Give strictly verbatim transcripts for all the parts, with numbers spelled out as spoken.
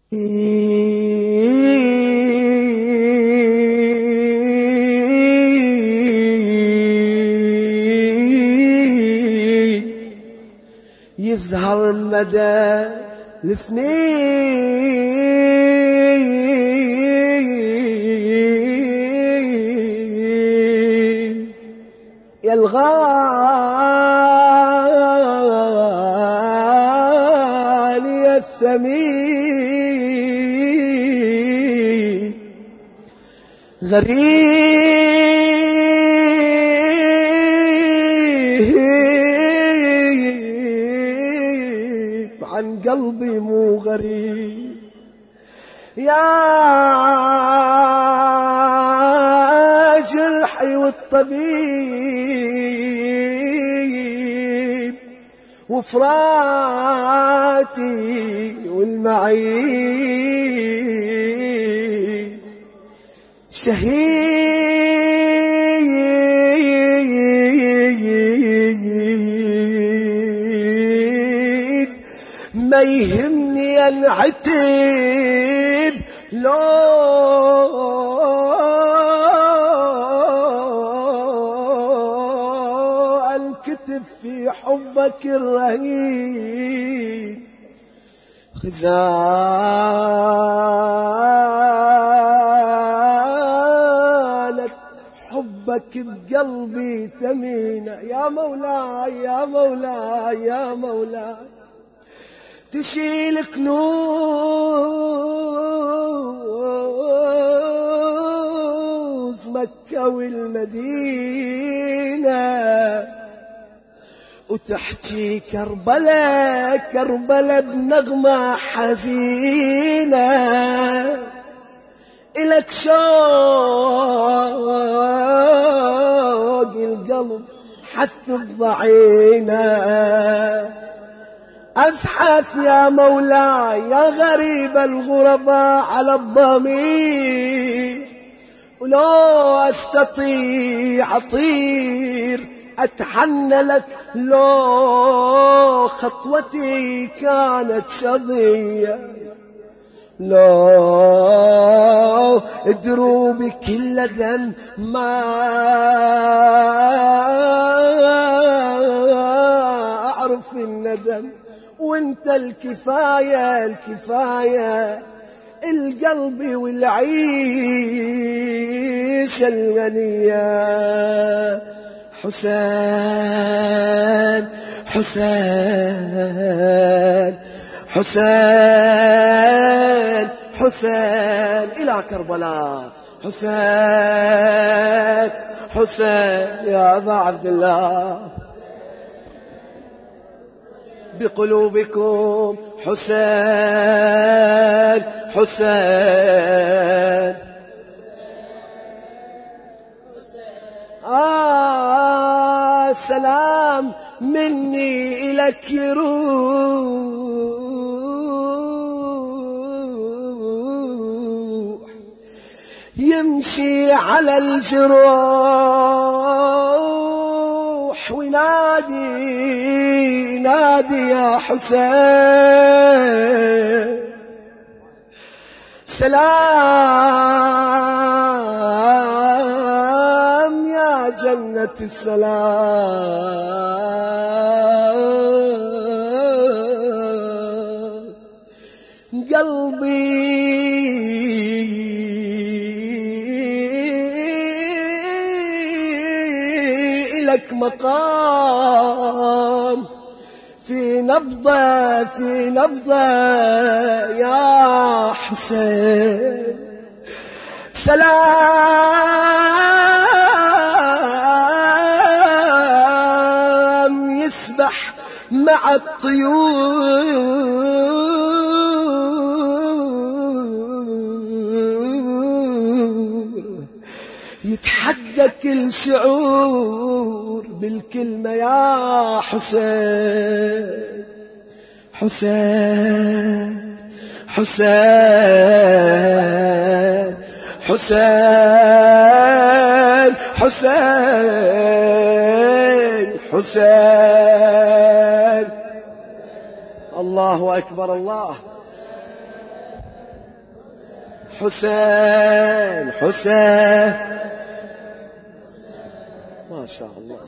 يزهر مدى السنين يا الغالي الثمين غريب عن قلبي مو غريب يا جرحي والطبيب وفراتي والمعيب شهيد ما يهمني انعتب لو انكتب في حبك الرهيب خزانة حبك بقلبي ثمينة يا مولاي يا مولاي يا مولاي تشيل كنوز مكة والمدينة وتحكي كربلاء كربلاء بنغمة حزينة إلك شوق القلب حث الضعينة أزحف يا مولاي يا غريب الغرباء على الضمير ولو أستطيع أطير أتحنى لك لو خطوتي كانت شظية لو دروبي كل دم ما أعرف الندم وانت الكفاية الكفاية القلب والعيش الغنية حسين حسين حسين حسين إلى كربلاء حسين حسين يا أبا عبد الله بقلوبكم حسين حسين آه سلام مني إليك يروح يمشي على الجروح وينادي نادي يا حسين سلام يا جنة السلام قلبي إلك مقام في نبضة في نبضة يا حسين سلام يسبح مع الطيور يتحدى كل شعور بالكلمة يا حسين حسين حسين حسين حسين حسين الله أكبر الله حسين حسين ما شاء الله.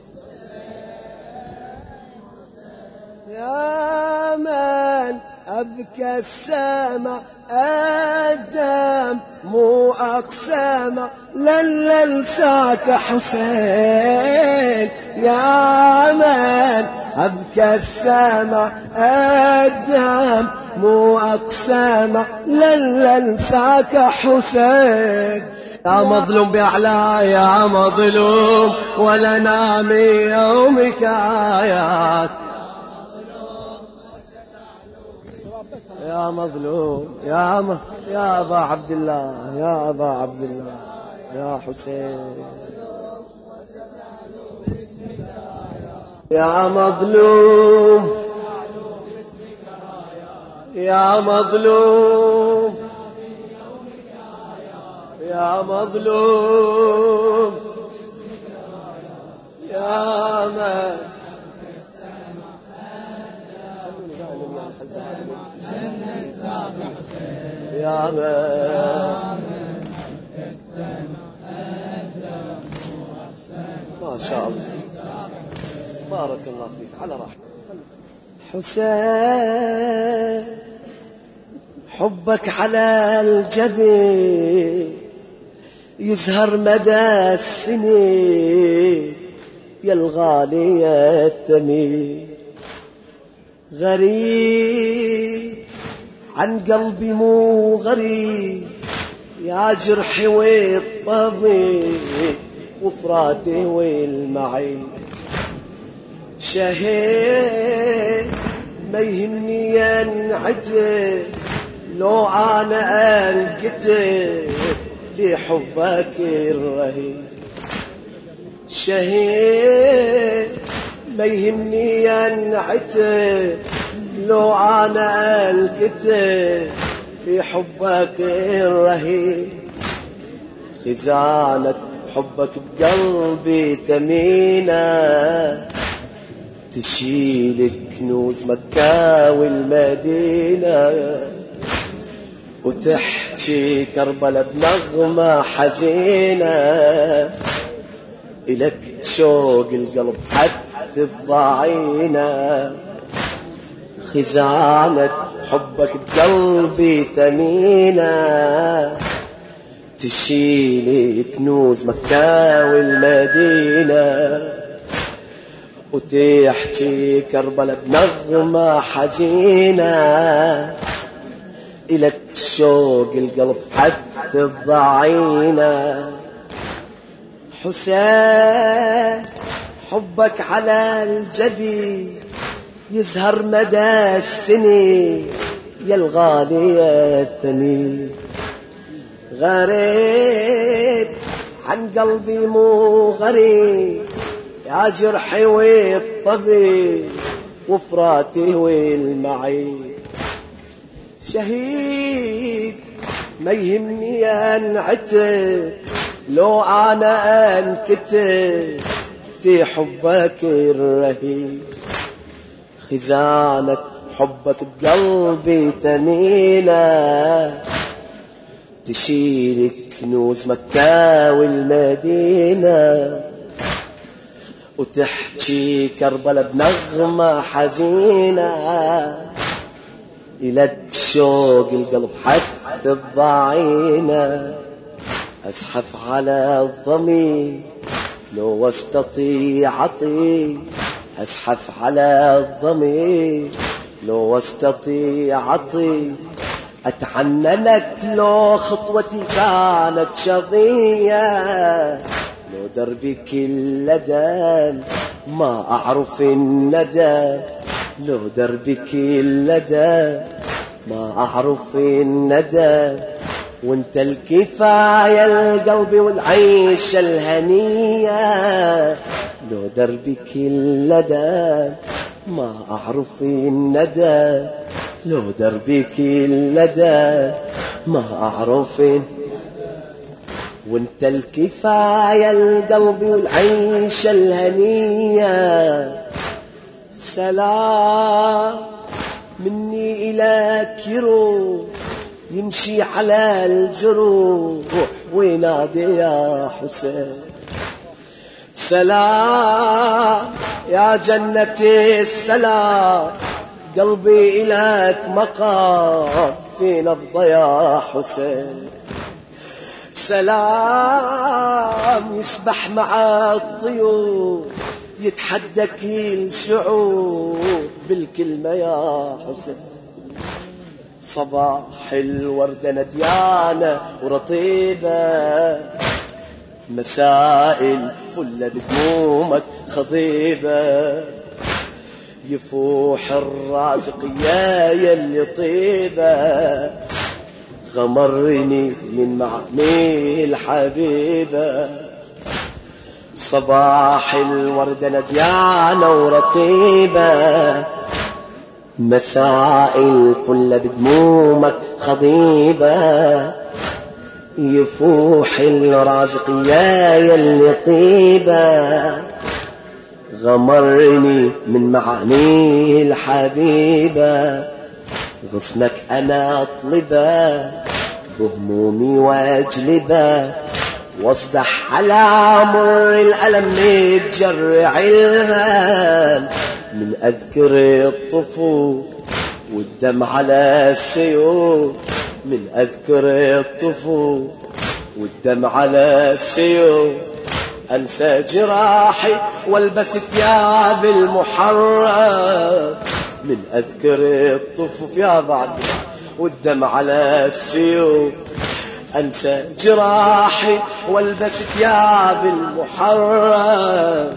يا من أبكى السماء الدم مو أقسم لن ننساك حسين. يا من أبكى السماء الدم مو أقسم لن ننساك حسين. يا مظلوم بأعلى يا مظلوم ولا نامي يومك آيات. يا مظلوم يا م... يا أبا عبد الله يا أبا عبد الله يا حسين. يا مظلوم يا مظلوم يا مظلوم يا من يا من ما شاء الله بارك الله فيك على راحتك. حسين حبك على الجبين يزهر مدى السنين يا الغالي يا الثمين. غريب عن قلبي مو غريب يا جرحي والطبيب وفراتي والمعين. شهيد ما يهمني ينعتب لو انا انقتل في حبك الرهيب. شهيد ما يهمني ينعتب لو انا انقتل في حبك الرهيب. خزانة حبك بقلبي ثمينة تشيل كنوز مكة والمدينة وتحكي كربلة بنغمة حزينة. إلك شوق القلب حتى الضعينة. خزانة حبك بقلبي ثمينة تشيل كنوز مكة والمدينة وتحكي كربلة بنغمة حزينة. إلك شوق القلب حتى الضعينة. حسين حبك على الجبين يزهر مدى السنين يا الغالي يا الثمين. غريب عن قلبي مو غريب يا جرحي والطبيب وفراتي والمعين. شهيد ما يهمني انعتب لو انا انكتب في حبك الرهيب. خزانة حبك بقلبي ثمينة تشيل كنوز مكة والمدينة وتحكي كربلة بنغمة حزينة. إلك شوق القلب حتى الضعينة. أزحف على الضمير لو استطيع أطير. أزحف على الضمير لو استطيع أطير. أتعنى لك لو خطوتي كانت شظية. لو دربي كل دم ما أعرف الندى. لو دربي كل دم ما أعرف الندى. وانت الكفاية القلب والعيش الهنية. لو دربي كل دم ما أعرف الندى. لو دربي كل دم ما أعرف. وانت الكفاية القلب والعيش الهنية. سلام مني إليك يروح يمشي على الجروح وينادي يا حسين. سلام يا جنة السلام، قلبي إلك مقام في نبض يا حسين. سلام يسبح مع الطيور، يتحدى كل شعور بالكلمة يا حسين. صباح الوردة نديانة ورطيبة، مساء الفل بدمومك خضيبة، يفوح الرازق يا يلي طيبة، غمرني من معاني الحبيبة. صباح الوردة نديانة ورطيبة، مساء الفل بدمومك خضيبة، يفوح الرازق يا يلي طيبة، غمرني من معاني الحبيبة. غصنك أنا أطلبه بهمومي واجلبه، واصدح على مر الألم يتجرع الهام، من أذكر الطفول والدم على السيوف، من أذكر الطفول والدم على السيوف. أنسى جراحي والبس ثياب المحرم، من أذكر الطفوف يا بعد والدم على السيوف. أنسى جراحي والبس ثياب المحرم.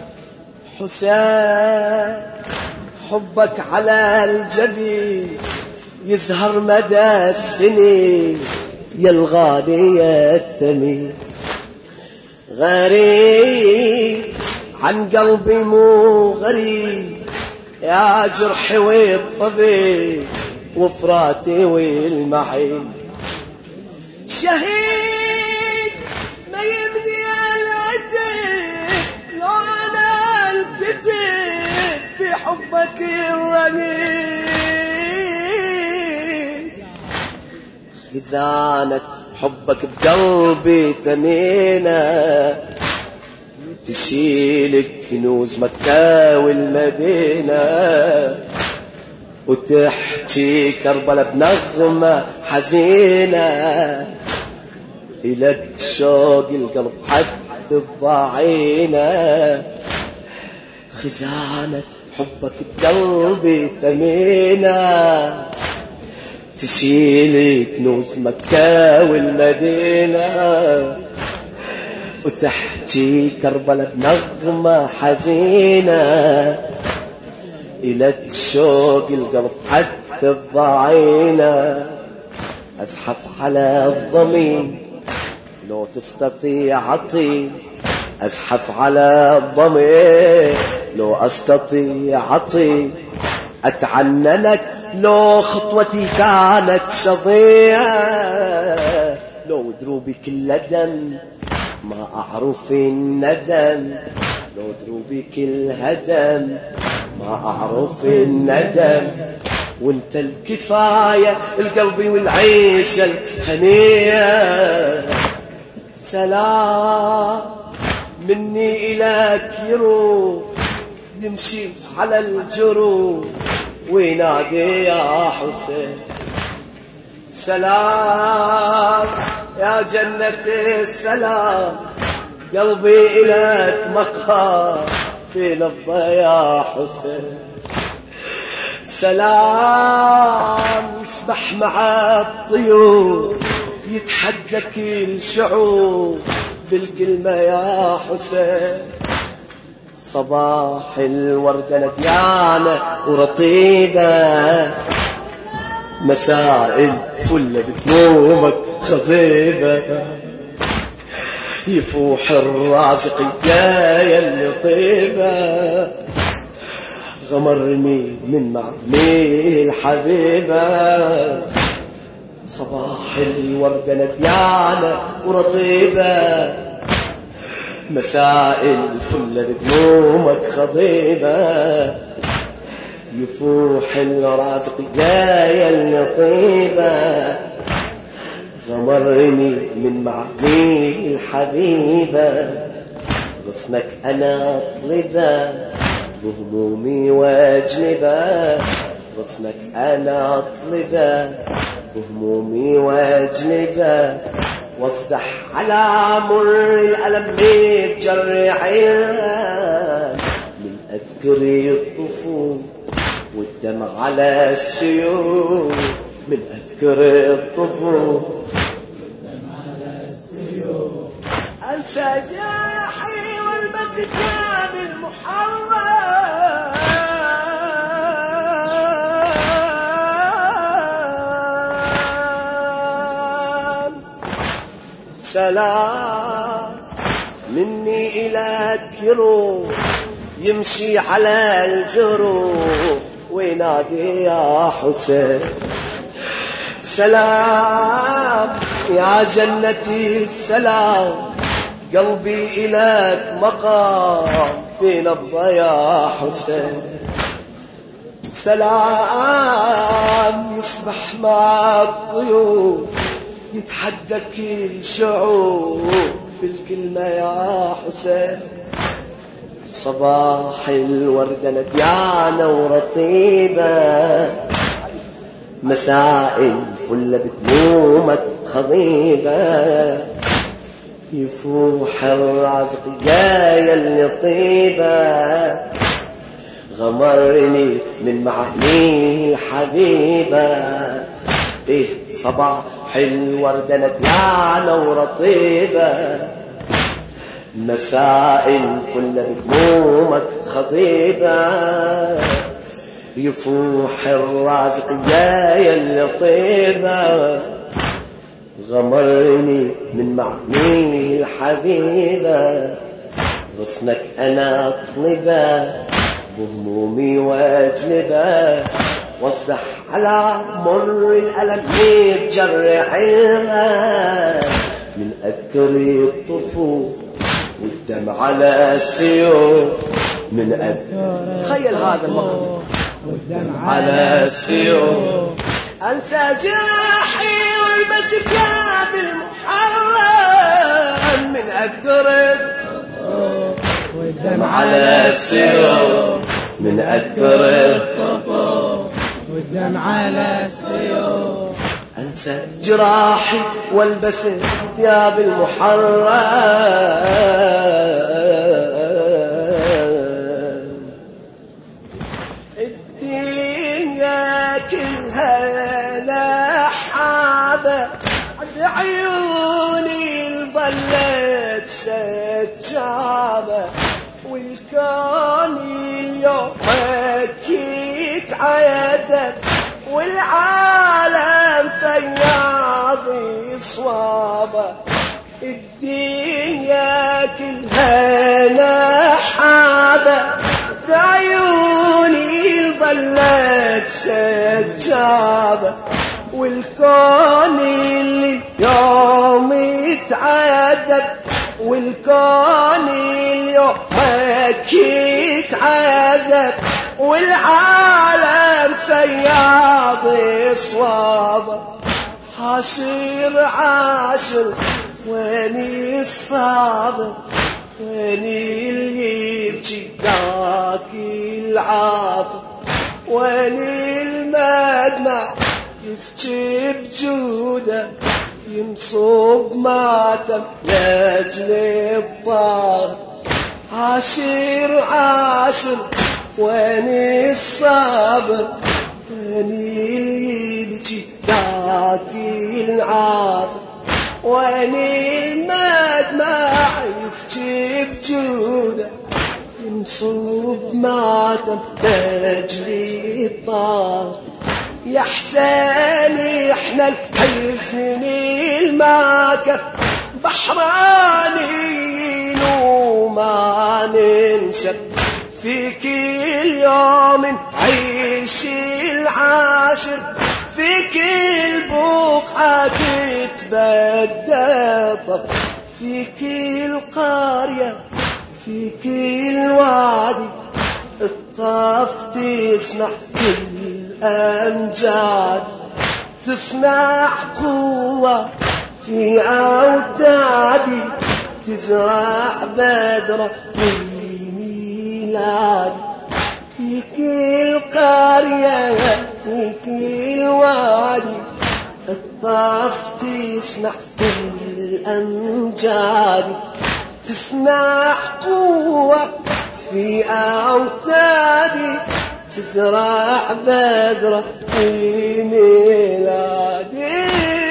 حسين حبك على الجبين يزهر مدى السنين، يا الغالي يا الثمين. غريب عن قلبي مو غريب، يا جرحي والطبيب وفراتي والمعين. شهيد ما يبني العتب لو انا الكتب في حبك الرنين. خزانة حبك بقلبي ثمينة، تشيلك كنوز مكة والمدينة، وتحكي كربلة بنغمة حزينة، إلك شوق القلب حد الضعينة. خزانة حبك بقلبي ثمينة، تشيلي كنوز مكة والمدينة، وتحكي كربلة بنغمة حزينة، إلك شوق القلب حتى الضعينة. أزحف على الضمين لو تستطيع عطي، أزحف على الضمين لو أستطيع عطي، أتعننك لو خطوتي كانت شظية، لو دروبي كل دم ما أعرف الندم، لو دروبي كل هدم ما أعرف الندم. وانت الكفاية القلبي والعيشة الهنية. سلام مني إليك يروح، يمشي على الجروح وينادي يا حسين. سلام يا جنة السلام، قلبي إليك مقام في نبض يا حسين. سلام يسبح مع الطيور، يتحدى كل شعور بالكلمة يا حسين. صباح الوردة نديانة ورطيبة، مساء الفل بدمومك خضيبة، يفوح الرازق يا يلي طيبة، غمرني من معاني الحبيبة. صباح الوردة نديانة ورطيبة، مساء الفل بدمومك خضيبة، يفوح الرازق يا يلي طيبة، غمرني من معاني الحبيبة، غصنك أنا أطلبه بهمومي واجلبه، غصنك أنا أطلبه بهمومي واجلبه، واصدح على مر الألم بجرح من أذكري الطفول والدمع على السيوف، من أذكري الطفول والدمع على السيوف، أنسى جاحي والمسكة بالمحرم، سلام مني إلى الكروب يمشي على الجروح وينادي يا حسين، سلام يا جنتي السلام، قلبي إليك مقام في نبضة يا حسين، سلام يصبح مع الطيور يتحدى كل شعور بالكلمة يا حسين، صباح الوردة نديانة ورطيبة، مساء الفل بتنومك خضيبة، يفوح الرزق جاية اللي طيبة، غمرني من معاني الحبيبة، إيه صباح الوردة نديانة ورطيبة، مساء الفل بهمومك خطيبة، يفوح الرازق جاية اللطيبة، غمرني من معاني الحبيبة، غصنك أنا أطلبه بهمومي واجلبه، واصدح على مر الألم يتجرحها من أذكري الطفول والدمع على السيوف، من أذكر تخيل هذا المقام والدمع على السيوف، أنسى جاحي والمسكة بالمحرم، من أذكر والدمع على السيوف، من أذكر والدمع على السيوف، أنسى جراحي والبس ثياب المحرم، الدنيا كلها لحابة عيوني الظلت سجابة، والكون اليوم حكيت عيدت، والعالم فياضي صوابه، الدنيا كلها نحابة في عيوني ظلت سجابة، والكون اللي يوم يتعذب، والكون اليوم حكيت عذب، والعالم فياض صوابه، حاشر عاشر ويني الصابر، ويني اللي يبكي ذاك العافر، ويني المدمع يفتي بجوده، ينصب ماتم لاجل الطاغ، عاشر عاشر ويني الصابر، ويني يبكي ذاك العافر، ويني المدمع يفتي بجوده، ينصب ماتم لاجل الطاغ، يا حسين احنا الحزن الماكف بحرانين وما ننشف، في كل يوم عيش العاشر، في كل بقعة تتبدى طف، في كل قرية في كل وادي الطف تصنع كل أمجاد، تصنع قوة في أوتادي تزرع بذرة في ميلادي، في كل قرية في كل وادي الطاف تصنع كل الأمجاد، تصنع قوة في أوتادي تزرع بذرة في ميلادي.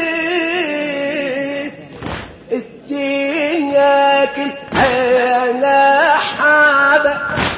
الدنيا كلها حابة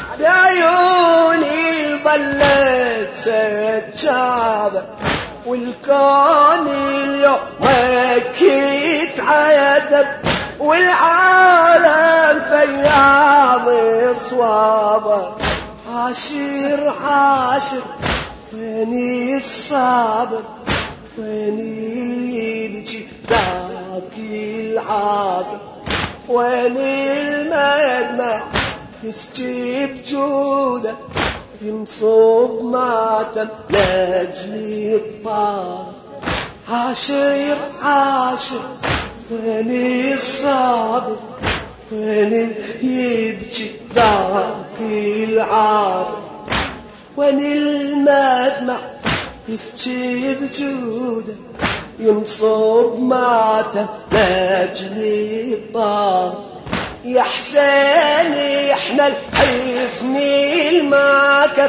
بعيوني الظلت سجابة، والكون اليوم مكيت عذب، والعالم فياض صوابه. عاشر عاشر ويني الصابر، ويني اللي يبكي ذاكي العافر، ويني المدمع يسكي بجوده، ينصب ماتم لاجلي الطار. عاشر عاشر ويني الصابر، ويني يبكي ذاكي العافر، ويني المدمع يسكي بجوده، ينصب ماتم لاجلي الطار. يا حسين احنا الحزني الماكب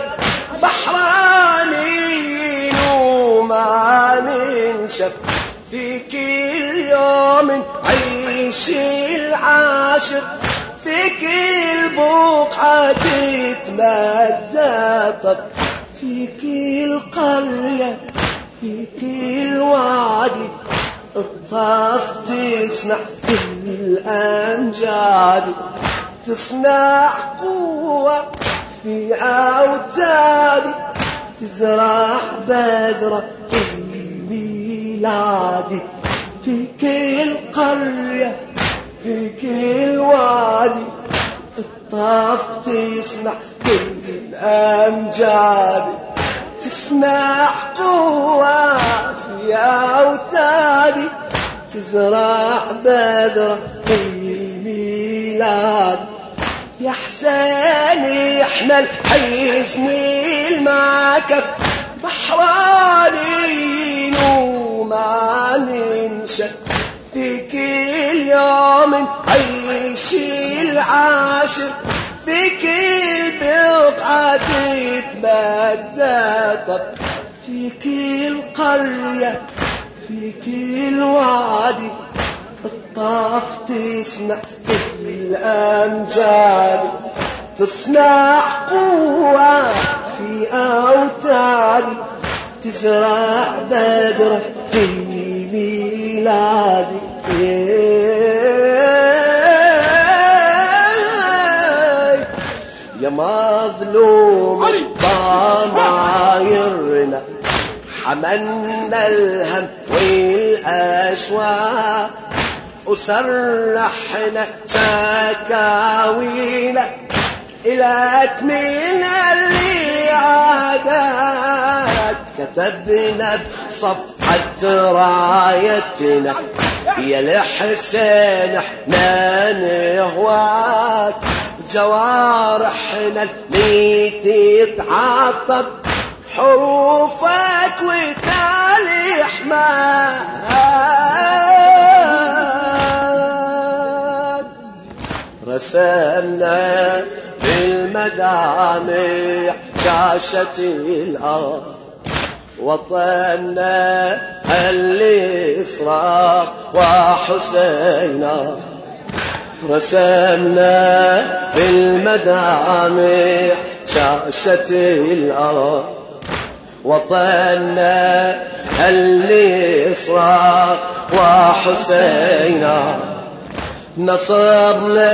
بحرانين وما ننشف، في كل يوم عيش العاشر، في كل بقعة تتمدى طف، في كل قرية في كل وادي الطاف تصنع كل الأمجاد، تصنع قوة في أوتادي تزرع بذرة في ميلادي، في كل قرية في كل وادي الطاف تصنع كل الأمجاد، تصنع قوة في أوتادي تزرع بذرة في ميلاد. يا حسين احنا الحزن الماكب بحرانين وما ننشف، في كل يوم عيش العاشر، في كل بقعة تتمدى طف، في كل قرية في كل وادي الطاف تصنع كل الأمجاد، تصنع قوة في أوتادي تزرع بذرة في ميلادي. يا مظلوم ضمايرنا حملنا الهم والأشواق، وسرحنا شكاوينا إلك من اللي عاداك، كتبنا بصفحة رايتنا يا الحسين احنا نهواك، جوارحنا اللي تتعطر حروفك وتالي حماد. رسمنا في المدامع شاشة الأرض، وطننا اللي صراخ وحسينا. رسمنا في المدامع شاشة الأرض، وطننا اللي صراخ وحسينا. نصبنا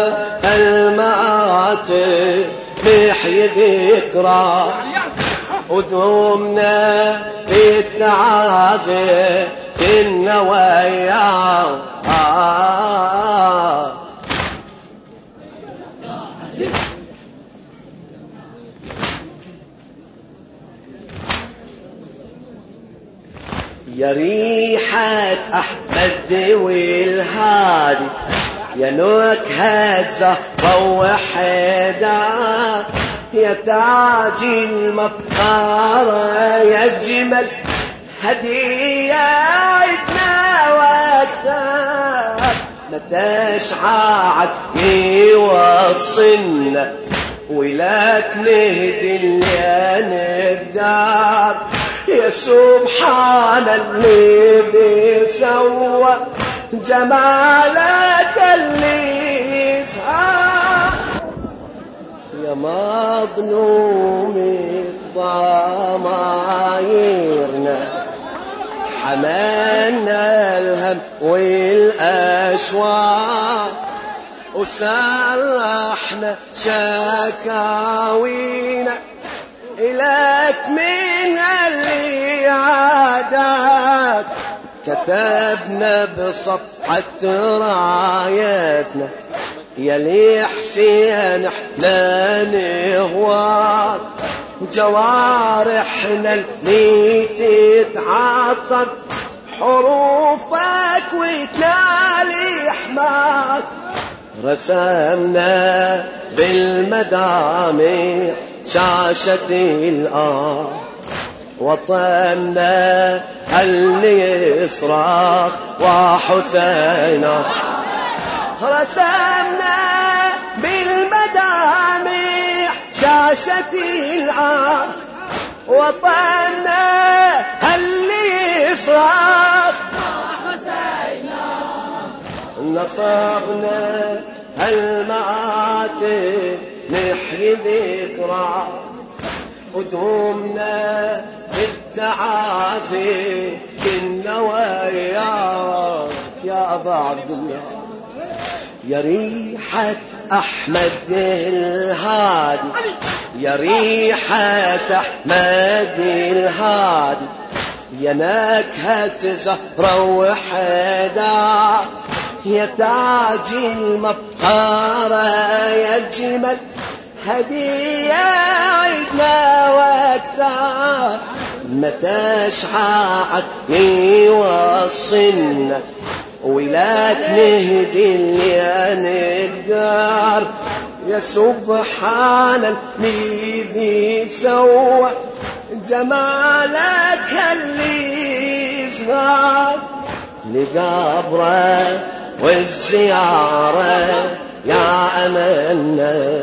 المآتي نحيي ذكرى، ودومنا في التعازي كنا وياه. يا ريحة أحمد والهادي، يا نكهة زهرة وحيدة، يا تاج المفخرة، يا جمل هدية عدنا وقتها، متى شعاعك يوصلنا ولك نهدي اللي نقدر، يا سبحان اللي بيسوى جمالك اللي يسهر، يا مظلوم ضمايرنا حملنا الهم والأشواق، وسرحنا شكاوينا إليك من اللي عاداك، كتبنا بصفحة رايتنا يا لي حسين احنا نهواك، جوارحنا اللي تتعطر حروفك وتنالي حماك، رسمنا بالمدامع شاشة الآن وطننا اللي يصرخ وحسينا، رسمنا بالمدامع شاشة الآن وطننا اللي يصرخ وحسينا، نصبنا المآتم نحيي ذكرى، ودومنا بالتعافي كنا وياك يا أبا عبد الله، يا ريحة أحمد الهادي، يا ريحة أحمد الهادي، يا نكهة زهرة وحيدة، يا تاج المفخرة، يا جمل هدية عدنا وقتها، متى شعاعك يوصلنا ولك نهدي اللي نقدر، يا سبحان اللي سوى جمالك اللي يظهر، لقبره والزيارة يا أمنا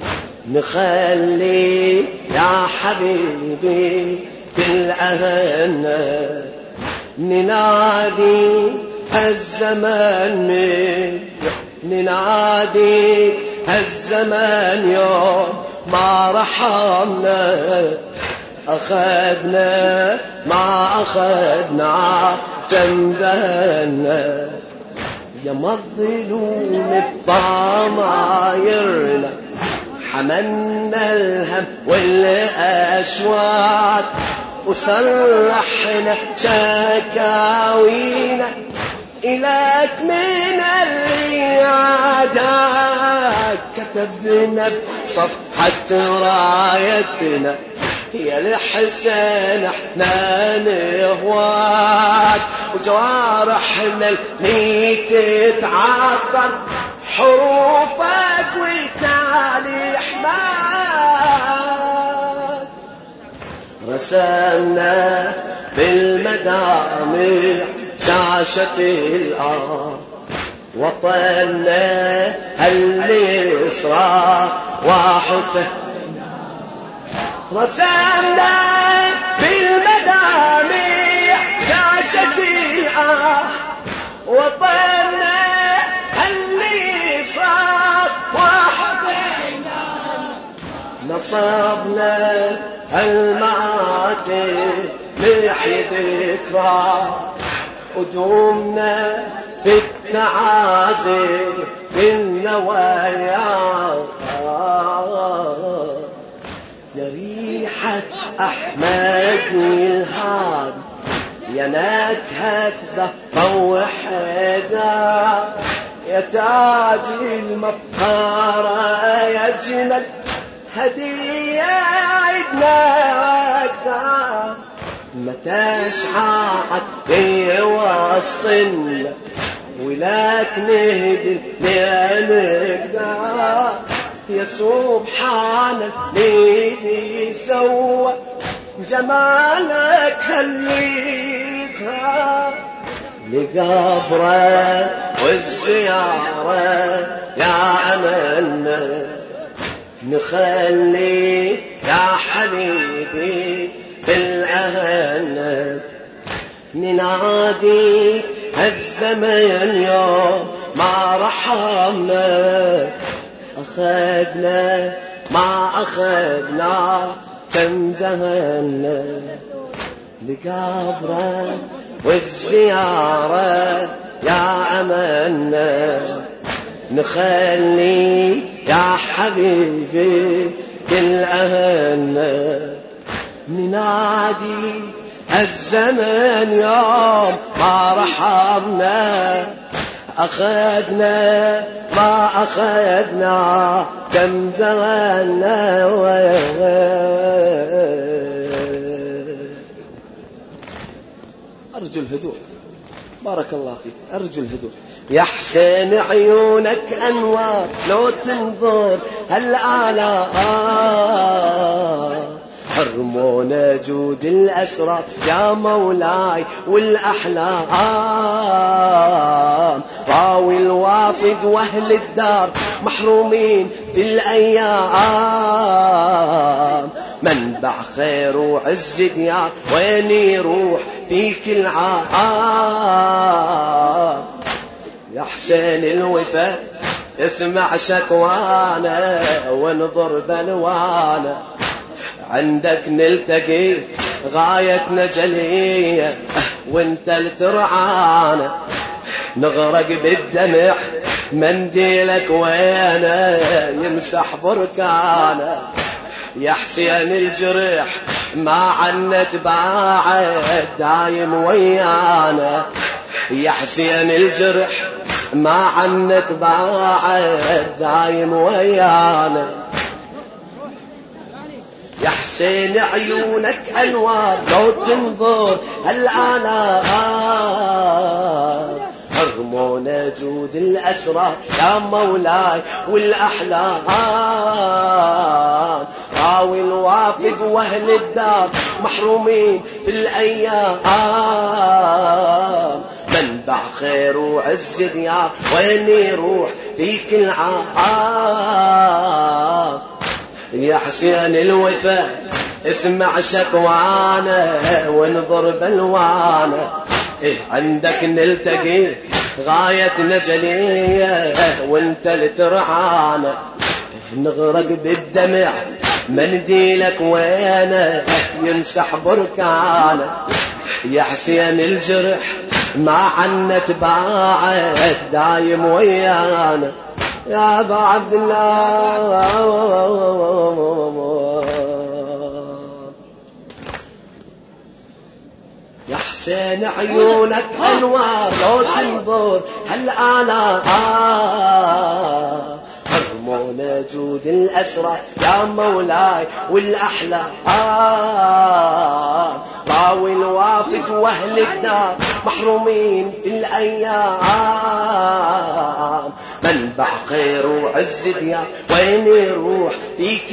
نخلي يا حبيبي كل أهلنا، ننادي هالزمان من ننادي هالزمان يوم ما رحمنا، أخذنا ما أخذنا جنبنا، يا مظلوم الضمايرنا حملنا الهم والأشواق، وسرحنا شكاوينا إليك من اللي عاداك، كتبنا بصفحة رايتنا يا الحسين احنا نهواك، وجوارحنا اللي تتعطر حروفك وتالي حماك، رسمنا بالمدامع شاشة الآن وطننا اللي يصرخ وحسين، رسمنا بالمدامع شاشة الآن وطننا اللي يصرخ وحسينا، نصبنا المآتم نحيي ذكرى، ودومنا في التعازي في النوايا، يا ريحة أحمد الهادي، يا نكهة زهرة وحيدة، يا تاج المفخرة، يا جمل هدية عدنا وقتها، متى شعاعك يوصلنا ولك نهدي لنقدر يا سبحانك ليدي سوى جمالك هالليزها لقبره والزيارة يا أملنا نخلي يا حبيبي بالأهل ننادي هالزمن يوم ما رحمنا أخذنا ما أخذنا كم ذهلنا لقبره والزيارة يا أملنا نخلي يا حبيبي كل أهلنا ننادي الزمن يوم ما رحمنا أخذنا ما أخذنا كم ذهلنا أرجو الهدوء بارك الله فيك أرجو الهدوء يا حسين عيونك أنوار لو تنظر هالآلاء حرمونا جود الأسرار يا مولاي والأحلام راوي الوافد وأهل الدار محرومين في الأيام منبع خير وعز ديار وين يروح فيك العام يا حسين الوفا اسمع شكوانا وانظر بلوانا عندك نلتقي غايتنا جلية وانت لترعانا نغرق بالدمع منديلك وينا يمسح بركانا يا حسين الجرح ما عنت باعد دايم ويانا يا حسين الجرح ما عنت باعد دايم ويانا يا حسين عيونك أنوار لو تنظر هالآلاء حرمونا جود الأسرار يا مولاي والأحلام راوي الوافد وأهل الدار محرومين في الأيام منبع خير وعز ديار وين يروح فيك العام يا حسين الوفا اسمع شكوانا وانظر بلوانا إيه عندك نلتقي غايتنا جلية وانت لترعانا نغرق بالدمع منديلك وينا يمسح بركانا يا حسين الجرح ما عنت باعد دايم ويانا يا أبا عبد الله يا حسين عيونك أنوار لو تنظر هالآلاء حرمونا جود الأسرى يا مولاي والأحلام راوي الوافد وأهل الدار محرومين في الأيام منبع خير وعز ديار وين يروح فيك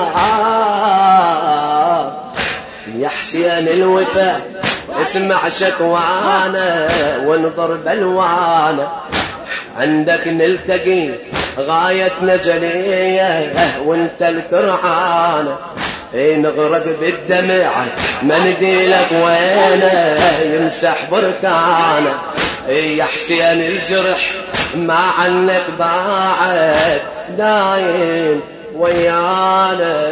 العام يا حسين الوفا اسمع شكوانا وانظر بلوانا عندك نلتقي غايتنا جلية وانت لترعانا اي نغرق بالدمع منديلك وينا يمسح بركانا اي يا حسين الجرح ما عنك باعد دايم ويانا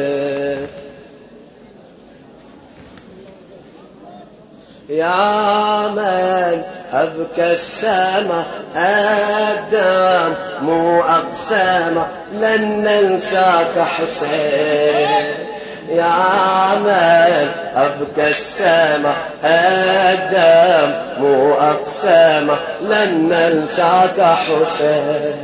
يا من أبكى السما الدم مو أقسامه لن ننساك حسين يا من أبكى السما الدم مو أقسامه لن ننساك حسين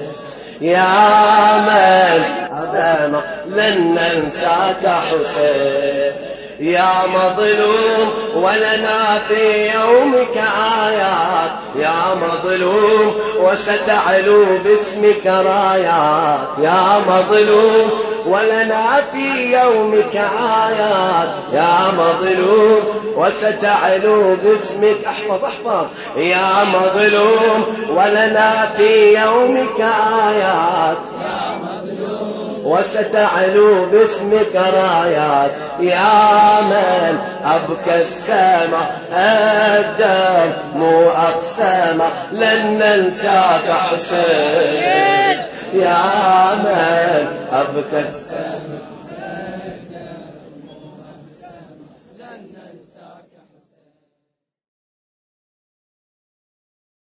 يا من أقسامه لن ننساك حسين يا مظلوم ولنا في يومك آيات يا مظلوم وستعلو باسمك رايات يا مظلوم ولنا في يومك آيات يا مظلوم وستعلو باسمك احفظ احفظ يا مظلوم ولنا في يومك آيات يا مظلوم وستعلو باسمك رايات يا من أبكى السماء الدم مو أقسامه لن ننساك حسين يا من أبكى